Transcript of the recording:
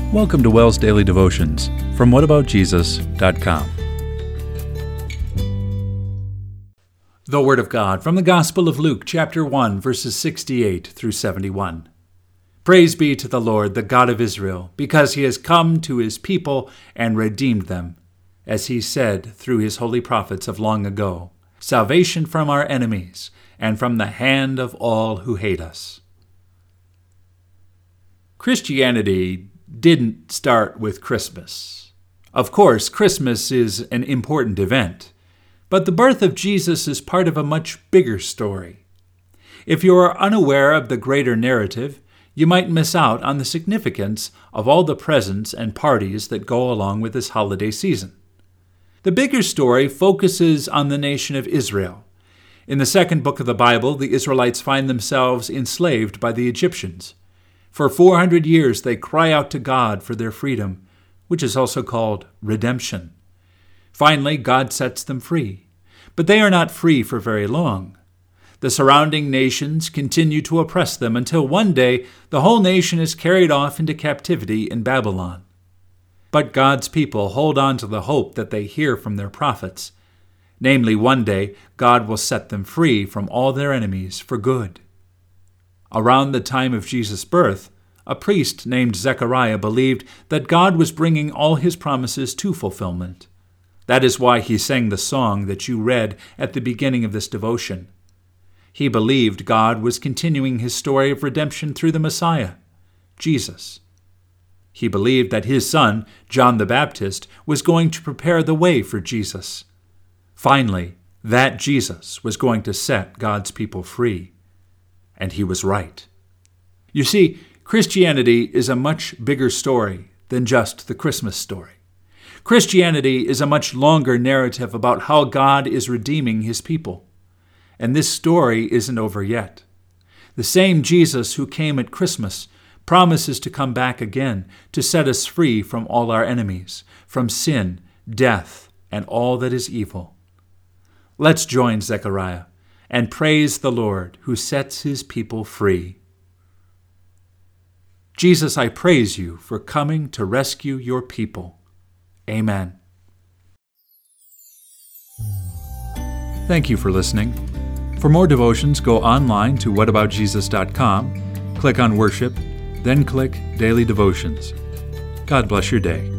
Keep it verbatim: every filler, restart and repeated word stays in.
Welcome to WELS Daily Devotions from what about jesus dot com. The Word of God from the Gospel of Luke, chapter one, verses sixty-eight through seventy-one. Praise be to the Lord, the God of Israel, because he has come to his people and redeemed them, as he said through his holy prophets of long ago, salvation from our enemies and from the hand of all who hate us. Christianity didn't start with Christmas. Of course, Christmas is an important event, but the birth of Jesus is part of a much bigger story. If you are unaware of the greater narrative, you might miss out on the significance of all the presents and parties that go along with this holiday season. The bigger story focuses on the nation of Israel. In the second book of the Bible, the Israelites find themselves enslaved by the Egyptians. For four hundred years they cry out to God for their freedom, which is also called redemption. Finally, God sets them free. But they are not free for very long. The surrounding nations continue to oppress them until one day the whole nation is carried off into captivity in Babylon. But God's people hold on to the hope that they hear from their prophets. Namely, one day God will set them free from all their enemies for good. Around the time of Jesus' birth, a priest named Zechariah believed that God was bringing all his promises to fulfillment. That is why he sang the song that you read at the beginning of this devotion. He believed God was continuing his story of redemption through the Messiah, Jesus. He believed that his son, John the Baptist, was going to prepare the way for Jesus. Finally, that Jesus was going to set God's people free. And he was right. You see, Christianity is a much bigger story than just the Christmas story. Christianity is a much longer narrative about how God is redeeming his people. And this story isn't over yet. The same Jesus who came at Christmas promises to come back again to set us free from all our enemies, from sin, death, and all that is evil. Let's join Zechariah and praise the Lord who sets his people free. Jesus, I praise you for coming to rescue your people. Amen. Thank you for listening. For more devotions, go online to what about jesus dot com, click on Worship, then click Daily Devotions. God bless your day.